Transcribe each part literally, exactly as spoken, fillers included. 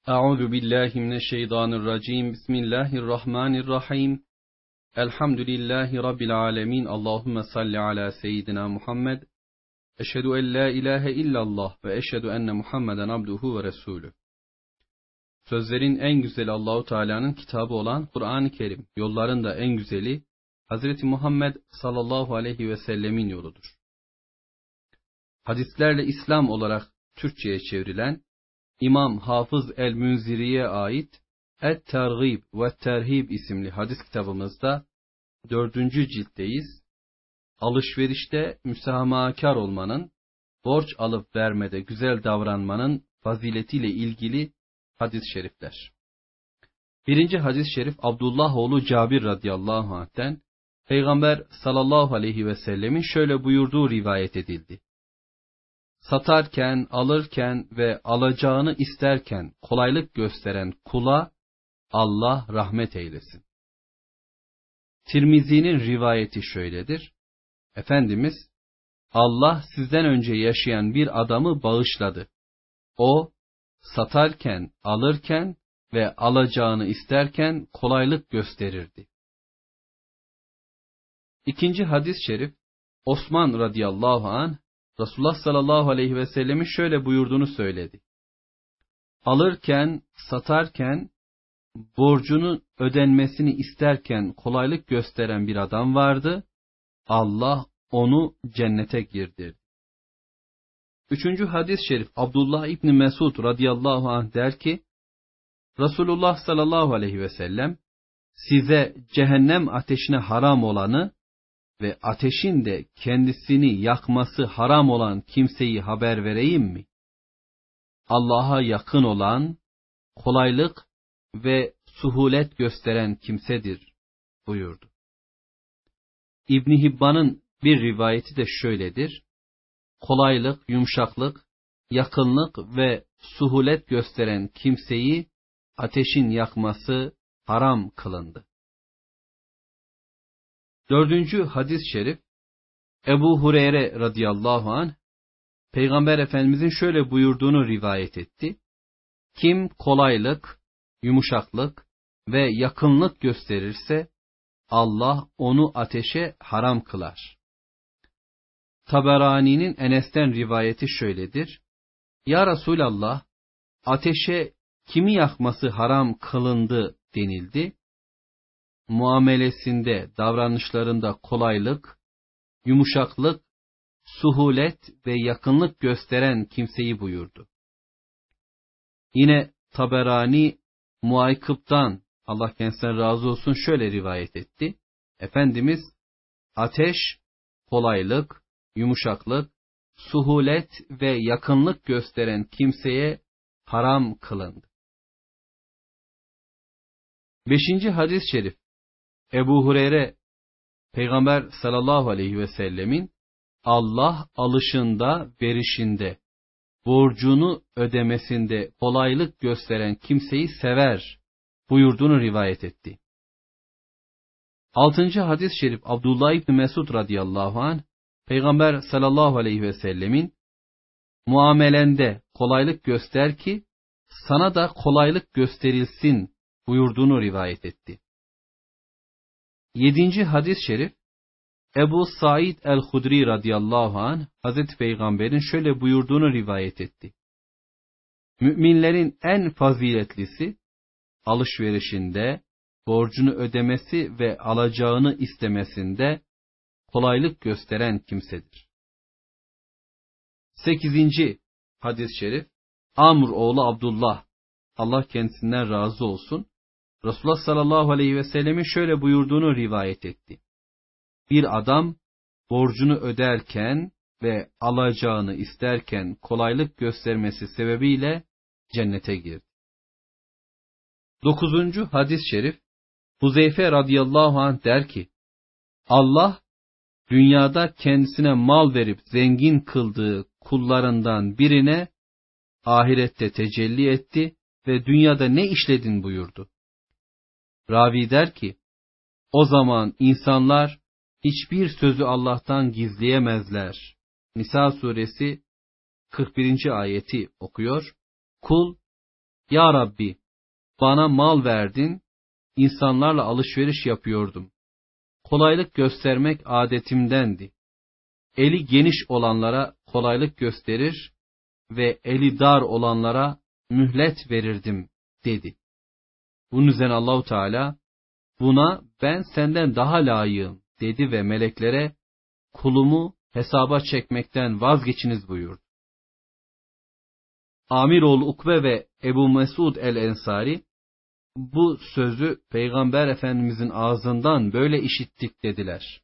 Euzu billahi mineşşeytanirracim. Bismillahirrahmanirrahim. Elhamdülillahi rabbil alamin. Allahumme salli ala seyyidina Muhammed. Eşhedü en la ilahe illallah ve eşhedü enne Muhammeden abduhu ve resulü. Sözlerin en güzeli Allahu Teala'nın kitabı olan Kur'an-ı Kerim. Yolların da en güzeli Hazreti Muhammed sallallahu aleyhi ve sellemin yoludur. Hadislerle İslam olarak Türkçe'ye çevrilen İmam Hafız el-Münziri'ye ait Et-Tergib ve Terhib isimli hadis kitabımızda dördüncü ciltteyiz. Alışverişte müsahamakar olmanın, borç alıp vermede güzel davranmanın faziletiyle ilgili hadis-i şerifler. Birinci hadis-i şerif Abdullah oğlu Cabir radıyallahu anh'ten Peygamber sallallahu aleyhi ve sellemin şöyle buyurduğu rivayet edildi. Satarken, alırken ve alacağını isterken kolaylık gösteren kula Allah rahmet eylesin. Tirmizi'nin rivayeti şöyledir. Efendimiz, Allah sizden önce yaşayan bir adamı bağışladı. O, satarken, alırken ve alacağını isterken kolaylık gösterirdi. İkinci hadis-i şerif, Osman radıyallahu anh, Resulullah sallallahu aleyhi ve sellemin şöyle buyurduğunu söyledi. Alırken, satarken, borcunun ödenmesini isterken kolaylık gösteren bir adam vardı. Allah onu cennete girdirdi. Üçüncü hadis-i şerif Abdullah İbni Mesud radıyallahu anh der ki, Resulullah sallallahu aleyhi ve sellem, size cehennem ateşine haram olanı ve ateşin de kendisini yakması haram olan kimseyi haber vereyim mi? Allah'a yakın olan, kolaylık ve suhulet gösteren kimsedir buyurdu. İbn Hibban'ın bir rivayeti de şöyledir. Kolaylık, yumuşaklık, yakınlık ve suhulet gösteren kimseyi ateşin yakması haram kılındı. Dördüncü hadis-i şerif Ebu Hureyre radıyallahu anh Peygamber Efendimizin şöyle buyurduğunu rivayet etti. Kim kolaylık, yumuşaklık ve yakınlık gösterirse Allah onu ateşe haram kılar. Taberani'nin Enes'ten rivayeti şöyledir. Ya Resulallah, ateşe kimi yakması haram kılındı denildi. Muamelesinde, davranışlarında kolaylık, yumuşaklık, suhulet ve yakınlık gösteren kimseyi buyurdu. Yine Taberani Muaykıp'tan, Allah kendisinden razı olsun, şöyle rivayet etti. Efendimiz, ateş, kolaylık, yumuşaklık, suhulet ve yakınlık gösteren kimseye haram kılındı. Beşinci hadis-i şerif Ebu Hureyre, Peygamber sallallahu aleyhi ve sellemin Allah alışında, verişinde, borcunu ödemesinde kolaylık gösteren kimseyi sever buyurduğunu rivayet etti. Altıncı hadis-i şerif Abdullah İbni Mesud radıyallahu anh, Peygamber sallallahu aleyhi ve sellemin muamelende kolaylık göster ki sana da kolaylık gösterilsin buyurduğunu rivayet etti. Yedinci hadis-i şerif Ebu Said el-Hudri radıyallahu anh Hazreti Peygamber'in şöyle buyurduğunu rivayet etti. Müminlerin en faziletlisi alışverişinde, borcunu ödemesi ve alacağını istemesinde kolaylık gösteren kimsedir. Sekizinci hadis-i şerif Amr oğlu Abdullah, Allah kendisinden razı olsun, Resulullah sallallahu aleyhi ve sellemin şöyle buyurduğunu rivayet etti. Bir adam borcunu öderken ve alacağını isterken kolaylık göstermesi sebebiyle cennete girdi. Dokuzuncu hadis-i şerif Huzeyfe radıyallahu anh der ki, Allah dünyada kendisine mal verip zengin kıldığı kullarından birine ahirette tecelli etti ve dünyada ne işledin buyurdu. Ravi der ki, o zaman insanlar hiçbir sözü Allah'tan gizleyemezler. Nisa suresi kırk birinci ayeti okuyor. Kul Ya Rabbi, bana mal verdin, insanlarla alışveriş yapıyordum. Kolaylık göstermek adetimdendi. Eli geniş olanlara kolaylık gösterir ve eli dar olanlara mühlet verirdim dedi. Bunun üzerine Allahu Teala buna ben senden daha layığım dedi ve meleklere kulumu hesaba çekmekten vazgeçiniz buyurdu. Amiroğlu Ukbe ve Ebu Mesud el-Ensari bu sözü Peygamber Efendimizin ağzından böyle işittik dediler.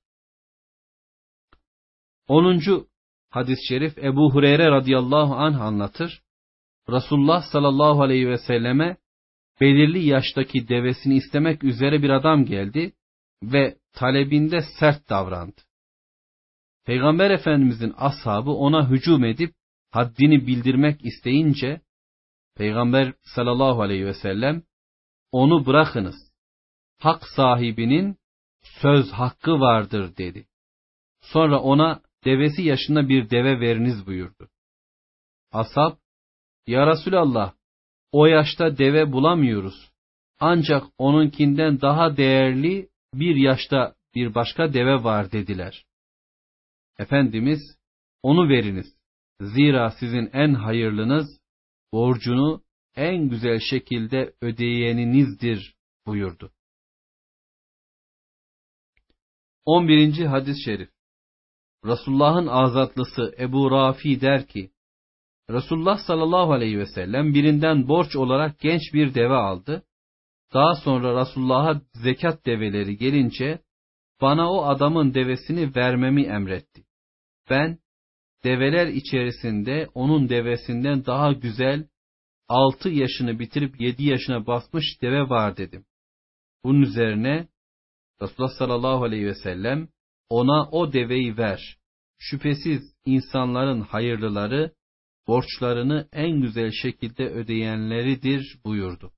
onuncu hadis-i şerif Ebu Hureyre radıyallahu anh anlatır. Resulullah sallallahu aleyhi ve selleme belirli yaştaki devesini istemek üzere bir adam geldi ve talebinde sert davrandı. Peygamber Efendimizin ashabı ona hücum edip haddini bildirmek isteyince Peygamber sallallahu aleyhi ve sellem onu bırakınız. Hak sahibinin söz hakkı vardır dedi. Sonra ona devesi yaşında bir deve veriniz buyurdu. Ashab, ya Resulallah, o yaşta deve bulamıyoruz. Ancak onunkinden daha değerli bir yaşta bir başka deve var dediler. Efendimiz, onu veriniz. Zira sizin en hayırlınız, borcunu en güzel şekilde ödeyeninizdir buyurdu. on birinci hadis-i şerif Resulullah'ın azatlısı Ebu Rafi der ki, Resulullah sallallahu aleyhi ve sellem birinden borç olarak genç bir deve aldı. Daha sonra Resulullah'a zekat develeri gelince bana o adamın devesini vermemi emretti. Ben develer içerisinde onun devesinden daha güzel altı yaşını bitirip yedi yaşına basmış deve var dedim. Bunun üzerine Resulullah sallallahu aleyhi ve sellem ona o deveyi ver. Şüphesiz insanların hayırlıları borçlarını en güzel şekilde ödeyenleridir buyurdu.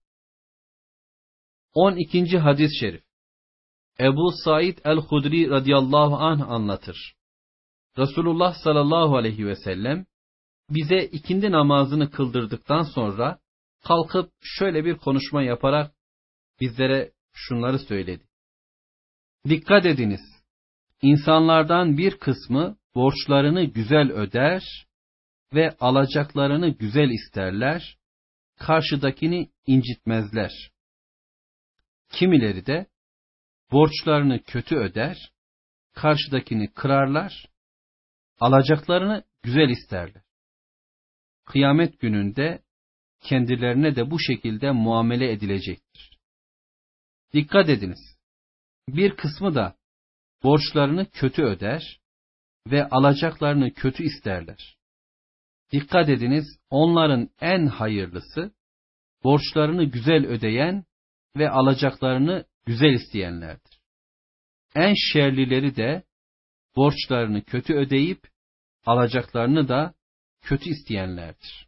on ikinci hadis-i şerif Ebu Said el-Hudri radıyallahu anh anlatır. Resulullah sallallahu aleyhi ve sellem bize ikindi namazını kıldırdıktan sonra kalkıp şöyle bir konuşma yaparak bizlere şunları söyledi. Dikkat ediniz, insanlardan bir kısmı borçlarını güzel öder ve alacaklarını güzel isterler, karşıdakini incitmezler. Kimileri de borçlarını kötü öder, karşıdakini kırarlar, alacaklarını güzel isterler. Kıyamet gününde kendilerine de bu şekilde muamele edilecektir. Dikkat ediniz, bir kısmı da borçlarını kötü öder ve alacaklarını kötü isterler. Dikkat ediniz, onların en hayırlısı, borçlarını güzel ödeyen ve alacaklarını güzel isteyenlerdir. En şerlileri de, borçlarını kötü ödeyip, alacaklarını da kötü isteyenlerdir.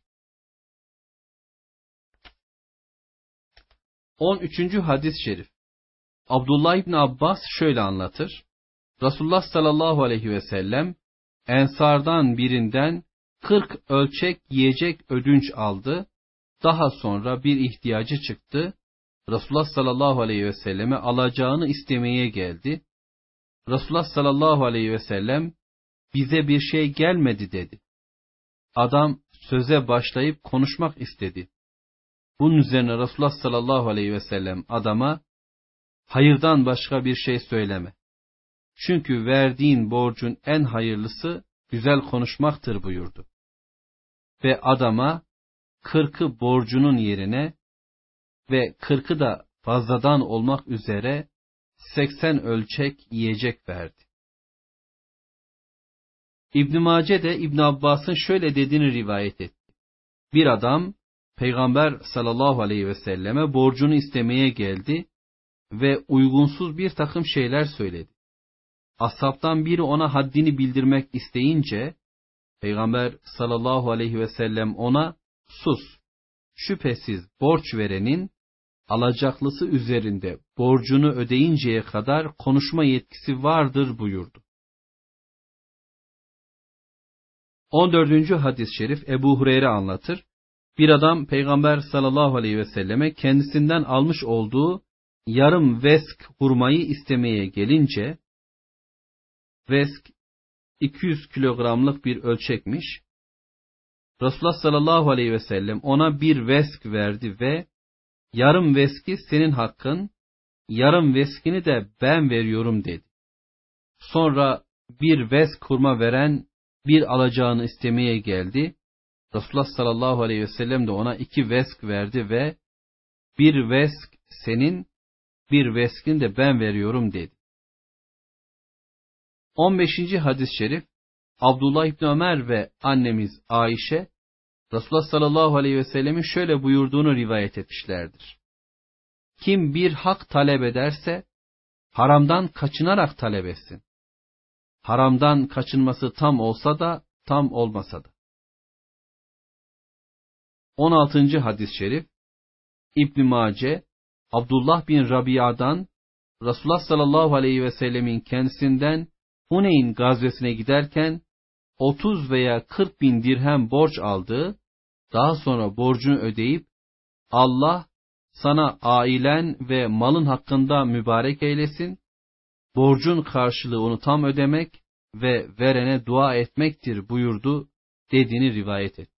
on üçüncü hadis-i şerif Abdullah İbni Abbas şöyle anlatır. Resulullah sallallahu aleyhi ve sellem, Ensardan birinden kırk ölçek yiyecek ödünç aldı. Daha sonra bir ihtiyacı çıktı. Resulullah sallallahu aleyhi ve selleme alacağını istemeye geldi. Resulullah sallallahu aleyhi ve sellem bize bir şey gelmedi dedi. Adam söze başlayıp konuşmak istedi. Bunun üzerine Resulullah sallallahu aleyhi ve sellem adama hayırdan başka bir şey söyleme. Çünkü verdiğin borcun en hayırlısı güzel konuşmaktır buyurdu. Ve adama kırkı borcunun yerine ve kırkı da fazladan olmak üzere seksen ölçek yiyecek verdi. İbn-i Mace de İbn Abbas'ın şöyle dediğini rivayet etti. Bir adam Peygamber sallallahu aleyhi ve selleme borcunu istemeye geldi ve uygunsuz bir takım şeyler söyledi. Ashabtan biri ona haddini bildirmek isteyince Peygamber sallallahu aleyhi ve sellem ona sus, şüphesiz borç verenin alacaklısı üzerinde borcunu ödeyinceye kadar konuşma yetkisi vardır buyurdu. on dördüncü hadis-i şerif Ebu Hureyre anlatır. Bir adam Peygamber sallallahu aleyhi ve selleme kendisinden almış olduğu yarım vesk hurmayı istemeye gelince, vesk iki yüz kilogramlık bir ölçekmiş. Resulullah sallallahu aleyhi ve sellem ona bir vesk verdi ve yarım veski senin hakkın, yarım veskini de ben veriyorum dedi. Sonra bir vesk hurma veren bir alacağını istemeye geldi. Resulullah sallallahu aleyhi ve sellem de ona iki vesk verdi ve bir vesk senin, bir veskini de ben veriyorum dedi. on beşinci hadis-i şerif, Abdullah İbni Ömer ve annemiz Ayşe, Resulullah sallallahu aleyhi ve sellemin şöyle buyurduğunu rivayet etmişlerdir. Kim bir hak talep ederse, haramdan kaçınarak talep etsin. Haramdan kaçınması tam olsa da, tam olmasa da. on altıncı hadis-i şerif, İbn-i Mace, Abdullah bin Rabia'dan, Resulullah sallallahu aleyhi ve sellemin kendisinden Huneyn gazvesine giderken, otuz veya kırk bin dirhem borç aldığı, daha sonra borcunu ödeyip, Allah sana ailen ve malın hakkında mübarek eylesin, borcun karşılığı onu tam ödemek ve verene dua etmektir buyurdu dediğini rivayet et.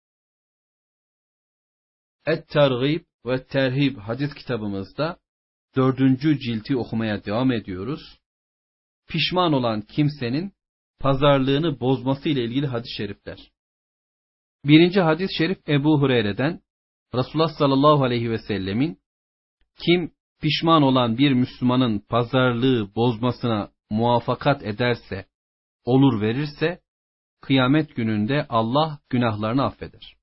Et-Tergib ve Terhib hadis kitabımızda dördüncü cilti okumaya devam ediyoruz. Pişman olan kimsenin pazarlığını bozması ile ilgili hadis-i şerifler. Birinci hadis-i şerif Ebu Hureyre'den, Resulullah sallallahu aleyhi ve sellemin, kim pişman olan bir Müslümanın pazarlığı bozmasına muvaffakat ederse, olur verirse, kıyamet gününde Allah günahlarını affeder.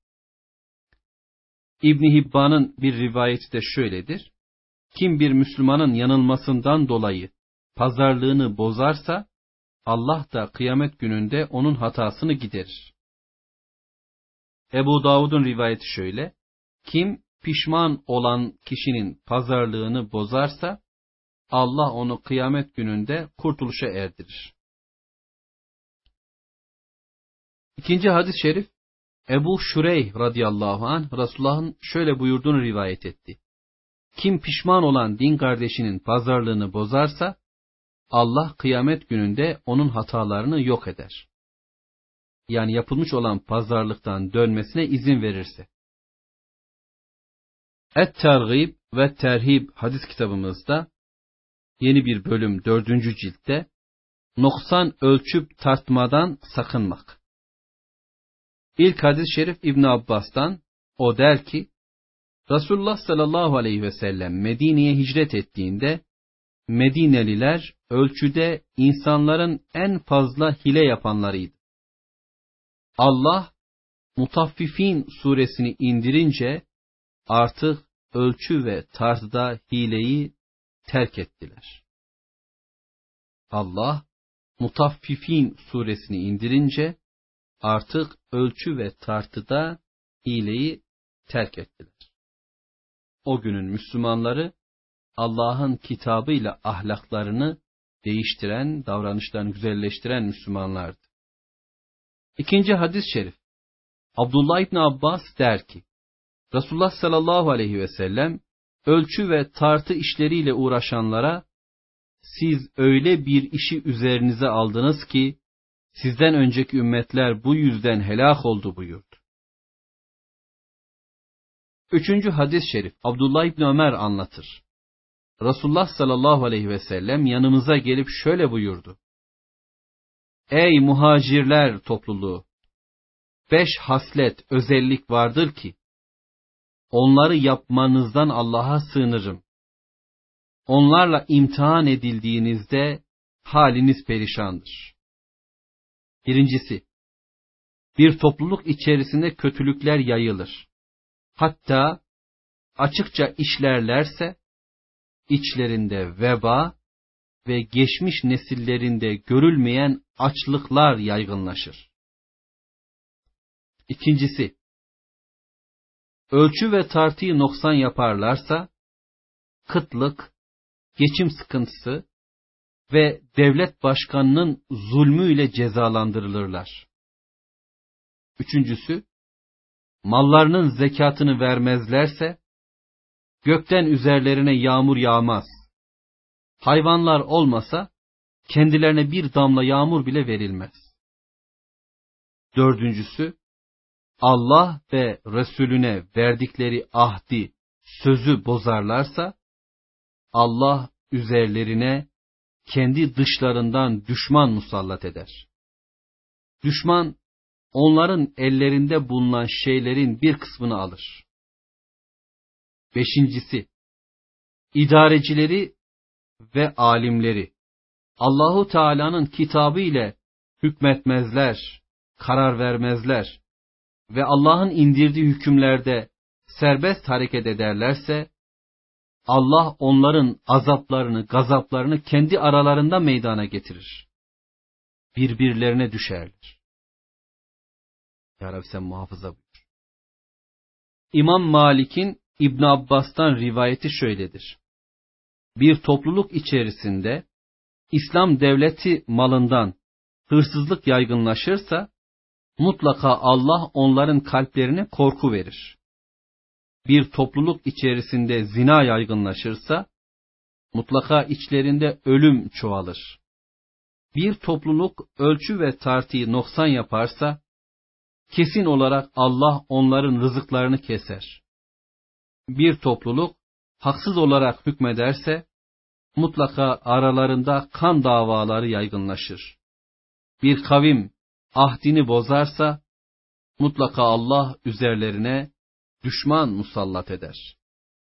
İbn Hibban'ın bir rivayeti de şöyledir. Kim bir Müslümanın yanılmasından dolayı pazarlığını bozarsa, Allah da kıyamet gününde onun hatasını giderir. Ebu Davud'un rivayeti şöyle. Kim pişman olan kişinin pazarlığını bozarsa, Allah onu kıyamet gününde kurtuluşa erdirir. İkinci hadis-i şerif, Ebu Şureyh radıyallahu anh, Resulullah'ın şöyle buyurduğunu rivayet etti. Kim pişman olan din kardeşinin pazarlığını bozarsa, Allah kıyamet gününde onun hatalarını yok eder. Yani yapılmış olan pazarlıktan dönmesine izin verirse. Et-Tergib ve Terhib hadis kitabımızda yeni bir bölüm dördüncü ciltte noksan ölçüp tartmadan sakınmak. İlk hadis-i şerif İbn Abbas'tan, o der ki, Resulullah sallallahu aleyhi ve sellem Medine'ye hicret ettiğinde, Medineliler ölçüde insanların en fazla hile yapanlarıydı. Allah, Mutaffifin suresini indirince, artık ölçü ve tartıda hileyi terk ettiler. Allah, Mutaffifin suresini indirince, artık ölçü ve tartıda hileyi terk ettiler. O günün Müslümanları, Allah'ın kitabıyla ahlaklarını değiştiren, davranışlarını güzelleştiren Müslümanlardı. İkinci hadis-i şerif, Abdullah İbni Abbas der ki, Resulullah sallallahu aleyhi ve sellem, ölçü ve tartı işleriyle uğraşanlara, siz öyle bir işi üzerinize aldınız ki, sizden önceki ümmetler bu yüzden helak oldu buyurdu. Üçüncü hadis-i şerif, Abdullah İbni Ömer anlatır. Resulullah sallallahu aleyhi ve sellem yanımıza gelip şöyle buyurdu. Ey muhacirler topluluğu! Beş haslet, özellik vardır ki, onları yapmanızdan Allah'a sığınırım. Onlarla imtihan edildiğinizde haliniz perişandır. Birincisi, bir topluluk içerisinde kötülükler yayılır. Hatta açıkça işlerlerse, içlerinde veba ve geçmiş nesillerinde görülmeyen açlıklar yaygınlaşır. İkincisi, ölçü ve tartıyı noksan yaparlarsa, kıtlık, geçim sıkıntısı ve devlet başkanının zulmüyle cezalandırılırlar. Üçüncüsü, mallarının zekatını vermezlerse, gökten üzerlerine yağmur yağmaz. Hayvanlar olmasa, kendilerine bir damla yağmur bile verilmez. Dördüncüsü, Allah ve Resulüne verdikleri ahdi, sözü bozarlarsa, Allah üzerlerine kendi dışlarından düşman musallat eder. Düşman, onların ellerinde bulunan şeylerin bir kısmını alır. Beşincisi, idarecileri ve alimleri Allahu Teala'nın kitabı ile hükmetmezler, karar vermezler ve Allah'ın indirdiği hükümlerde serbest hareket ederlerse, Allah onların azaplarını, gazaplarını kendi aralarında meydana getirir. Birbirlerine düşerler. Ya Rabbi sen muhafaza buyur. İmam Malik'in İbn Abbas'tan rivayeti şöyledir. Bir topluluk içerisinde İslam devleti malından hırsızlık yaygınlaşırsa, mutlaka Allah onların kalplerine korku verir. Bir topluluk içerisinde zina yaygınlaşırsa, mutlaka içlerinde ölüm çoğalır. Bir topluluk ölçü ve tartıyı noksan yaparsa, kesin olarak Allah onların rızıklarını keser. Bir topluluk haksız olarak hükmederse, mutlaka aralarında kan davaları yaygınlaşır. Bir kavim ahdini bozarsa, mutlaka Allah üzerlerine düşman musallat eder.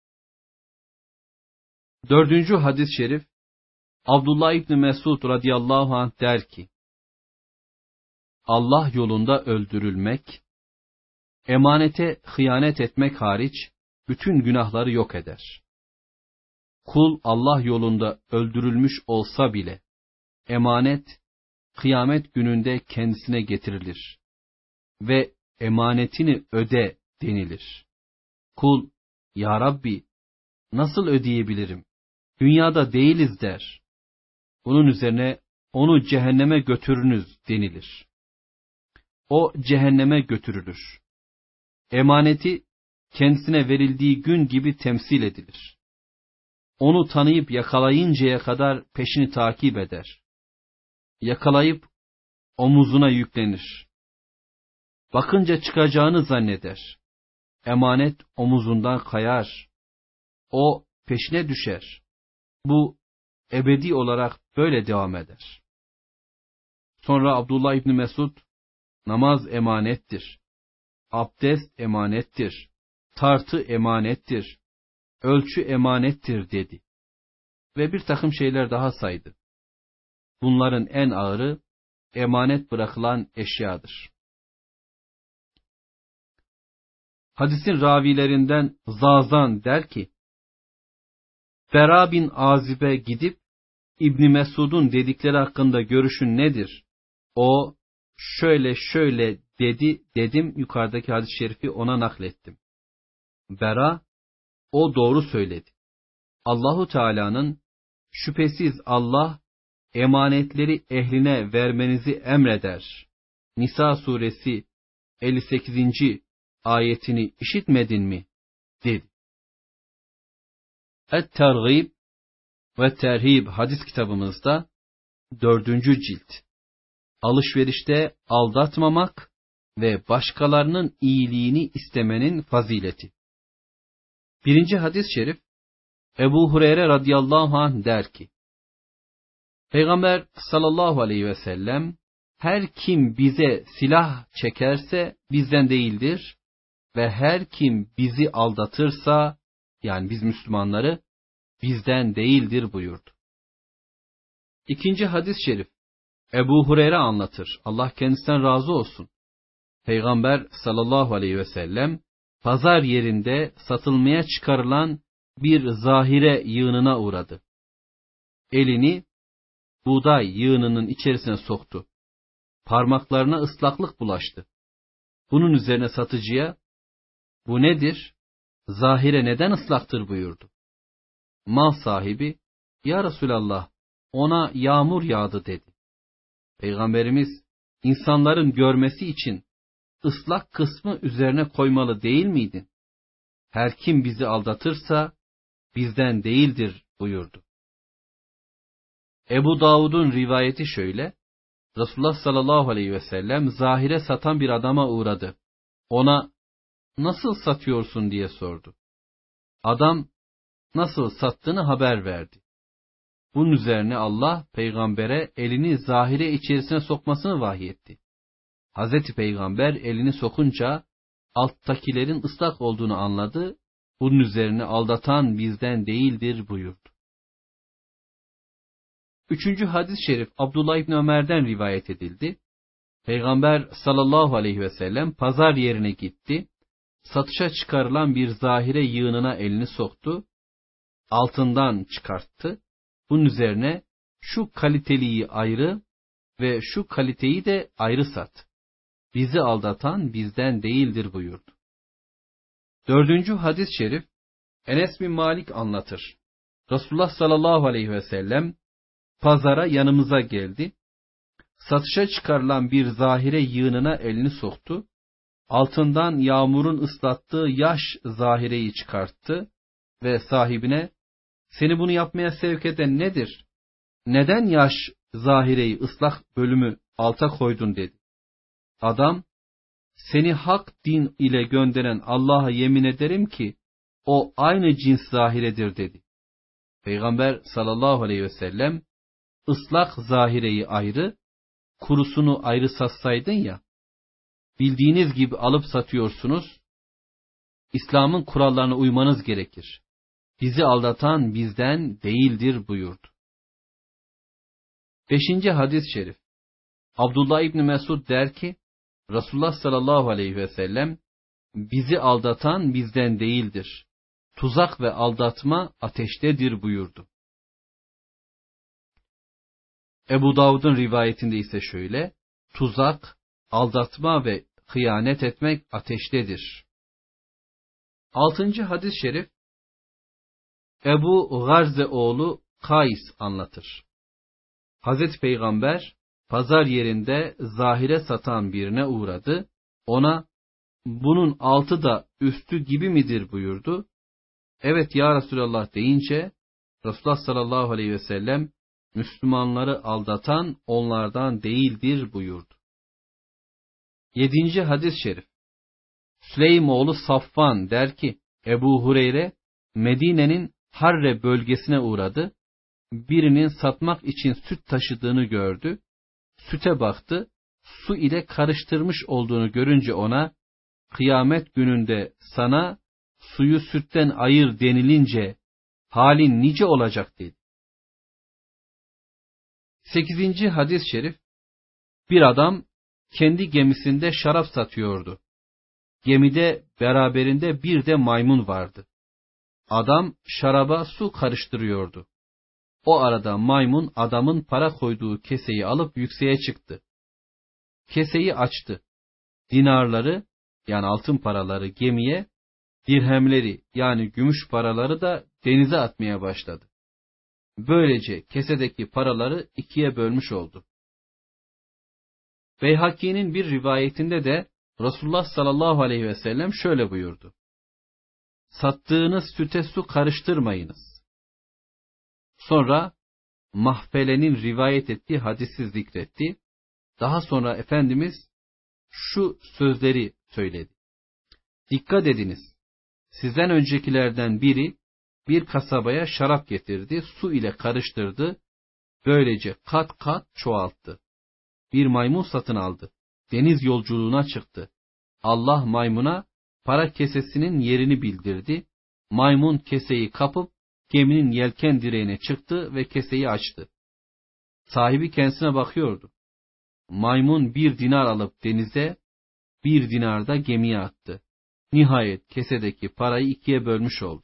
Dördüncü hadis-i şerif, Abdullah İbni Mesud radıyallahu anh der ki, Allah yolunda öldürülmek, emanete hıyanet etmek hariç bütün günahları yok eder. Kul Allah yolunda öldürülmüş olsa bile, emanet, kıyamet gününde kendisine getirilir ve emanetini öde denilir. Kul, Ya Rabbi, nasıl ödeyebilirim? Dünyada değiliz der. Bunun üzerine onu cehenneme götürünüz denilir. O cehenneme götürülür. Emaneti kendisine verildiği gün gibi temsil edilir. Onu tanıyıp yakalayıncaya kadar peşini takip eder. Yakalayıp omuzuna yüklenir. Bakınca çıkacağını zanneder. Emanet omuzundan kayar. O peşine düşer. Bu ebedi olarak böyle devam eder. Sonra Abdullah İbni Mesud, namaz emanettir, abdest emanettir, tartı emanettir, ölçü emanettir dedi. Ve bir takım şeyler daha saydı. Bunların en ağırı emanet bırakılan eşyadır. Hadisin ravilerinden Zazan der ki, Bera bin Azib'e gidip İbni Mesud'un dedikleri hakkında görüşün nedir? O şöyle şöyle dedi dedim, yukarıdaki hadis-i şerifi ona naklettim. Bera, o doğru söyledi. Allahu Teala'nın şüphesiz Allah emanetleri ehline vermenizi emreder. Nisa suresi elli sekizinci ayetini işitmedin mi? dedi. Et-Tergib ve Terhib hadis kitabımızda dördüncü cilt. Alışverişte aldatmamak ve başkalarının iyiliğini istemenin fazileti. Birinci hadis-i şerif, Ebu Hureyre radıyallahu anh der ki, Peygamber sallallahu aleyhi ve sellem, her kim bize silah çekerse bizden değildir ve her kim bizi aldatırsa, yani biz Müslümanları, bizden değildir buyurdu. İkinci hadis-i şerif, Ebu Hureyre anlatır. Allah kendisinden razı olsun. Peygamber sallallahu aleyhi ve sellem, pazar yerinde satılmaya çıkarılan bir zahire yığınına uğradı. Elini buğday yığınının içerisine soktu. Parmaklarına ıslaklık bulaştı. Bunun üzerine satıcıya, bu nedir? Zahire neden ıslaktır buyurdu. Mal sahibi, ya Resulallah, ona yağmur yağdı dedi. Peygamberimiz, insanların görmesi için ıslak kısmı üzerine koymalı değil miydin? Her kim bizi aldatırsa bizden değildir buyurdu. Ebu Davud'un rivayeti şöyle: Resulullah sallallahu aleyhi ve sellem zahire satan bir adama uğradı. Ona nasıl satıyorsun diye sordu. Adam nasıl sattığını haber verdi. Bunun üzerine Allah peygambere elini zahire içerisine sokmasını vahyetti. Hazreti Peygamber elini sokunca alttakilerin ıslak olduğunu anladı. Bunun üzerine aldatan bizden değildir buyurdu. Üçüncü hadis-i şerif Abdullah İbni Ömer'den rivayet edildi. Peygamber sallallahu aleyhi ve sellem pazar yerine gitti. Satışa çıkarılan bir zahire yığınına elini soktu. Altından çıkarttı. Bunun üzerine şu kaliteliyi ayrı ve şu kaliteyi de ayrı sat. Bizi aldatan bizden değildir buyurdu. Dördüncü hadis-i şerif Enes bin Malik anlatır. Resulullah sallallahu aleyhi ve sellem pazara yanımıza geldi. Satışa çıkarılan bir zahire yığınına elini soktu. Altından yağmurun ıslattığı yaş zahireyi çıkarttı ve sahibine, seni bunu yapmaya sevk eden nedir? Neden yaş zahireyi ıslak bölümü alta koydun dedi. Adam, seni hak din ile gönderen Allah'a yemin ederim ki o aynı cins zahiredir dedi. Peygamber sallallahu aleyhi ve sellem ıslak zahireyi ayrı, kurusunu ayrı satsaydın ya, bildiğiniz gibi alıp satıyorsunuz, İslam'ın kurallarına uymanız gerekir. Bizi aldatan bizden değildir buyurdu. Beşinci hadis-i şerif Abdullah İbni Mesud der ki, Resulullah sallallahu aleyhi ve sellem, bizi aldatan bizden değildir. Tuzak ve aldatma ateştedir buyurdu. Ebu Davud'un rivayetinde ise şöyle, tuzak, aldatma ve hıyanet etmek ateştedir. Altıncı hadis-i şerif Ebu Garze oğlu Kays anlatır. Hazreti Peygamber pazar yerinde zahire satan birine uğradı. Ona bunun altı da üstü gibi midir buyurdu. Evet ya Resulallah deyince Resulullah sallallahu aleyhi ve sellem Müslümanları aldatan onlardan değildir buyurdu. Yedinci hadis-i şerif Süleym oğlu Safvan der ki, Ebu Hureyre Medine'nin Harre bölgesine uğradı. Birinin satmak için süt taşıdığını gördü. Süte baktı. Su ile karıştırmış olduğunu görünce ona, kıyamet gününde sana suyu sütten ayır denilince halin nice olacak dedi. Sekizinci hadis-i şerif bir adam kendi gemisinde şarap satıyordu. Gemide beraberinde bir de maymun vardı. Adam şaraba su karıştırıyordu. O arada maymun adamın para koyduğu keseyi alıp yükseğe çıktı. Keseyi açtı. Dinarları yani altın paraları gemiye, dirhemleri yani gümüş paraları da denize atmaya başladı. Böylece kesedeki paraları ikiye bölmüş oldu. Beyhaki'nin bir rivayetinde de Resulullah sallallahu aleyhi ve sellem şöyle buyurdu. Sattığınız süte su karıştırmayınız. Sonra Mahfele'nin rivayet ettiği hadisi zikretti. Daha sonra Efendimiz şu sözleri söyledi. Dikkat ediniz. Sizden öncekilerden biri bir kasabaya şarap getirdi, su ile karıştırdı. Böylece kat kat çoğalttı. Bir maymun satın aldı. Deniz yolculuğuna çıktı. Allah maymuna para kesesinin yerini bildirdi. Maymun keseyi kapıp geminin yelken direğine çıktı ve keseyi açtı. Sahibi kendisine bakıyordu. Maymun bir dinar alıp denize, bir dinar da gemiye attı. Nihayet kesedeki parayı ikiye bölmüş oldu.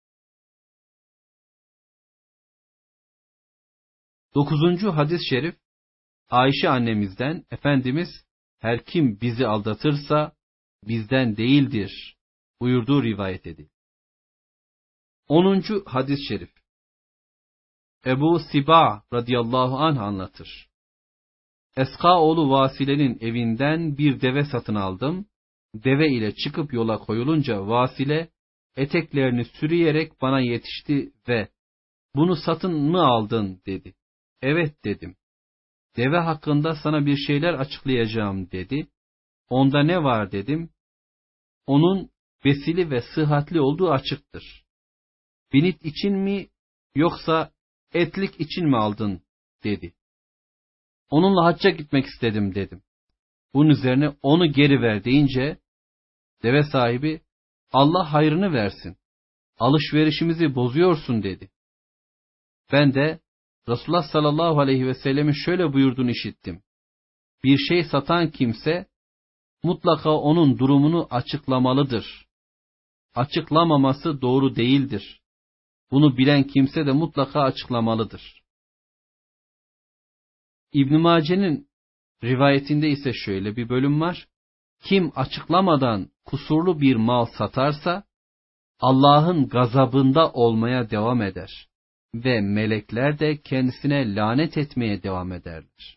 Dokuzuncu hadis-i şerif Ayşe annemizden Efendimiz her kim bizi aldatırsa bizden değildir buyurduğu rivayet edildi. Onuncu hadis-i şerif Ebu Siba radıyallahu anh anlatır. Eska oğlu Vasile'nin evinden bir deve satın aldım. Deve ile çıkıp yola koyulunca Vasile eteklerini sürüyerek bana yetişti ve bunu satın mı aldın dedi. Evet dedim. Deve hakkında sana bir şeyler açıklayacağım dedi. Onda ne var dedim. Onun besili ve sıhhatli olduğu açıktır. Binit için mi yoksa etlik için mi aldın dedi. Onunla hacca gitmek istedim dedim. Bunun üzerine onu geri ver deyince deve sahibi Allah hayrını versin. Alışverişimizi bozuyorsun dedi. Ben de Resulullah sallallahu aleyhi ve sellemin şöyle buyurduğunu işittim. Bir şey satan kimse mutlaka onun durumunu açıklamalıdır. Açıklamaması doğru değildir. Bunu bilen kimse de mutlaka açıklamalıdır. İbn Mace'nin rivayetinde ise şöyle bir bölüm var. Kim açıklamadan kusurlu bir mal satarsa Allah'ın gazabında olmaya devam eder ve melekler de kendisine lanet etmeye devam ederler.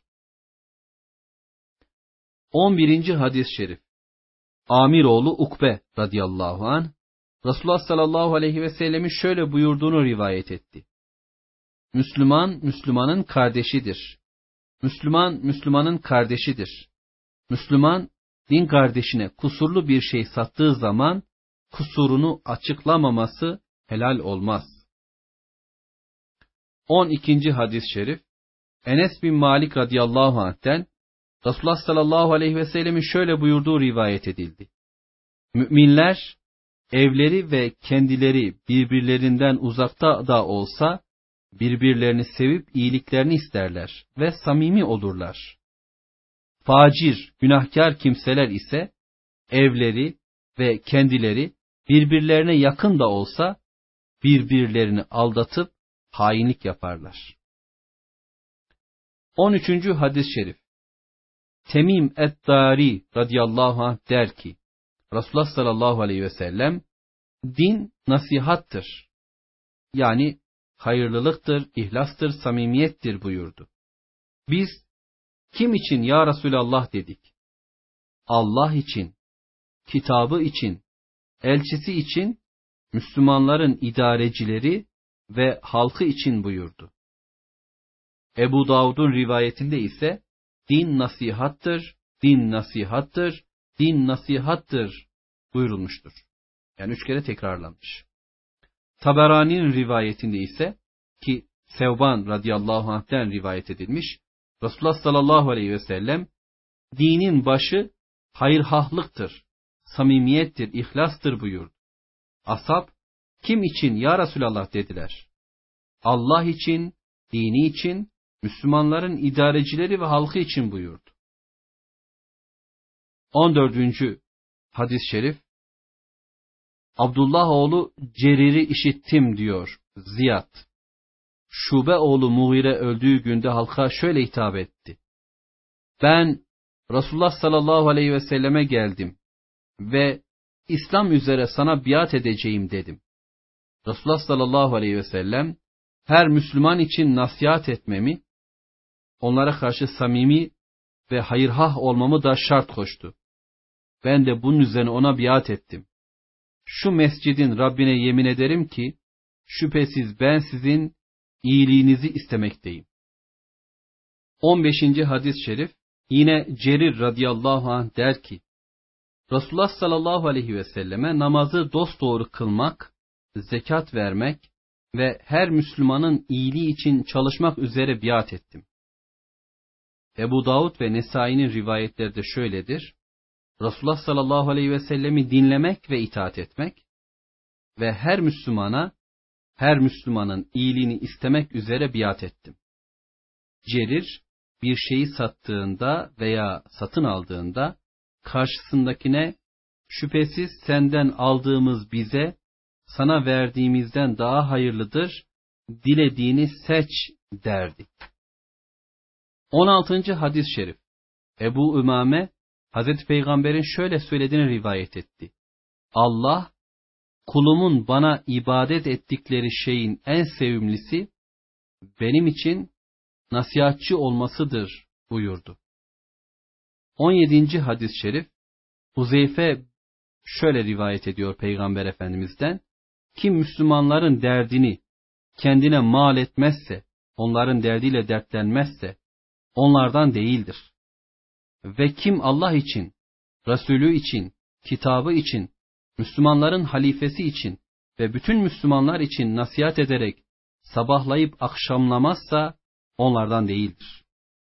on birinci hadis-i şerif. Amiroğlu Ukbe radıyallahu anh Resulullah sallallahu aleyhi ve sellemin şöyle buyurduğunu rivayet etti. Müslüman Müslümanın kardeşidir. Müslüman Müslümanın kardeşidir. Müslüman din kardeşine kusurlu bir şey sattığı zaman kusurunu açıklamaması helal olmaz. on ikinci hadis-i şerif. Enes bin Malik radıyallahu anh'ten Resulullah sallallahu aleyhi ve sellemin şöyle buyurduğu rivayet edildi. Müminler evleri ve kendileri birbirlerinden uzakta da olsa birbirlerini sevip iyiliklerini isterler ve samimi olurlar. Facir, günahkar kimseler ise evleri ve kendileri birbirlerine yakın da olsa birbirlerini aldatıp hainlik yaparlar. on üçüncü hadis-i şerif. Temim et-Dari radıyallahu anh der ki, Resulullah sallallahu aleyhi ve sellem, din nasihattır. Yani hayırlılıktır, ihlastır, samimiyettir buyurdu. Biz, kim için ya Resulallah dedik? Allah için, kitabı için, elçisi için, Müslümanların idarecileri ve halkı için buyurdu. Ebu Davud'un rivayetinde ise, din nasihattır, din nasihattır, din nasihattır buyurulmuştur. Yani üç kere tekrarlanmış. Taberani'nin rivayetinde ise ki Sevban radıyallahu anh'ten rivayet edilmiş, Resulullah sallallahu aleyhi ve sellem dinin başı hayırhahlıktır, samimiyettir, ihlastır buyurdu. Ashab kim için ya Resulallah dediler. Allah için, dini için, Müslümanların idarecileri ve halkı için buyurdu. on dördüncü hadis-i şerif. Abdullah oğlu Cerir'i işittim diyor Ziyad. Şube oğlu Mughire öldüğü günde halka şöyle hitap etti. Ben Resulullah sallallahu aleyhi ve selleme geldim ve İslam üzere sana biat edeceğim dedim. Resulullah sallallahu aleyhi ve sellem her Müslüman için nasihat etmemi, onlara karşı samimi ve hayırhah olmamı da şart koştu. Ben de bunun üzerine ona biat ettim. Şu mescidin Rabbine yemin ederim ki, şüphesiz ben sizin iyiliğinizi istemekteyim. on beşinci hadis-i şerif, yine Cerir radıyallahu anh der ki, Resulullah sallallahu aleyhi ve selleme namazı dosdoğru kılmak, zekat vermek ve her Müslümanın iyiliği için çalışmak üzere biat ettim. Ebu Davud ve Nesai'nin rivayetleri de şöyledir. Resulullah sallallahu aleyhi ve sellemi dinlemek ve itaat etmek ve her Müslümana, her Müslümanın iyiliğini istemek üzere biat ettim. Cerir, bir şeyi sattığında veya satın aldığında, karşısındakine, şüphesiz senden aldığımız bize, sana verdiğimizden daha hayırlıdır, dilediğini seç derdi. on altıncı hadis-i şerif. Ebu Ümame, Hazreti Peygamber'in şöyle söylediğini rivayet etti. Allah, kulumun bana ibadet ettikleri şeyin en sevimlisi, benim için nasihatçı olmasıdır buyurdu. on yedinci hadis-i şerif, Huzeyfe şöyle rivayet ediyor Peygamber Efendimiz'den: kim Müslümanların derdini kendine mal etmezse, onların derdiyle dertlenmezse, onlardan değildir. Ve kim Allah için, Resulü için, kitabı için, Müslümanların halifesi için ve bütün Müslümanlar için nasihat ederek sabahlayıp akşamlamazsa, onlardan değildir.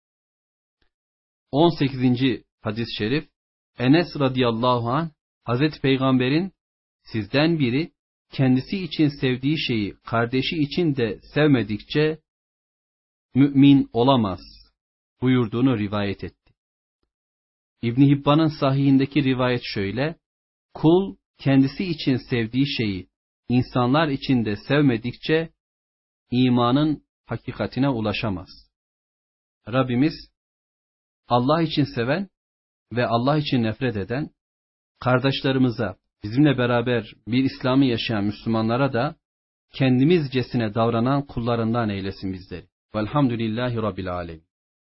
on sekizinci hadis-i şerif, Enes radıyallahu anh, Hazreti Peygamber'in sizden biri kendisi için sevdiği şeyi kardeşi için de sevmedikçe mümin olamaz buyurduğunu rivayet etti. İbn Hibban'ın sahihindeki rivayet şöyle: kul kendisi için sevdiği şeyi insanlar için de sevmedikçe imanın hakikatine ulaşamaz. Rabbimiz Allah için seven ve Allah için nefret eden kardeşlerimize, bizimle beraber bir İslam'ı yaşayan Müslümanlara da kendimizcesine davranan kullarından eylesin bizleri. Velhamdülillahi Rabbil Alemin.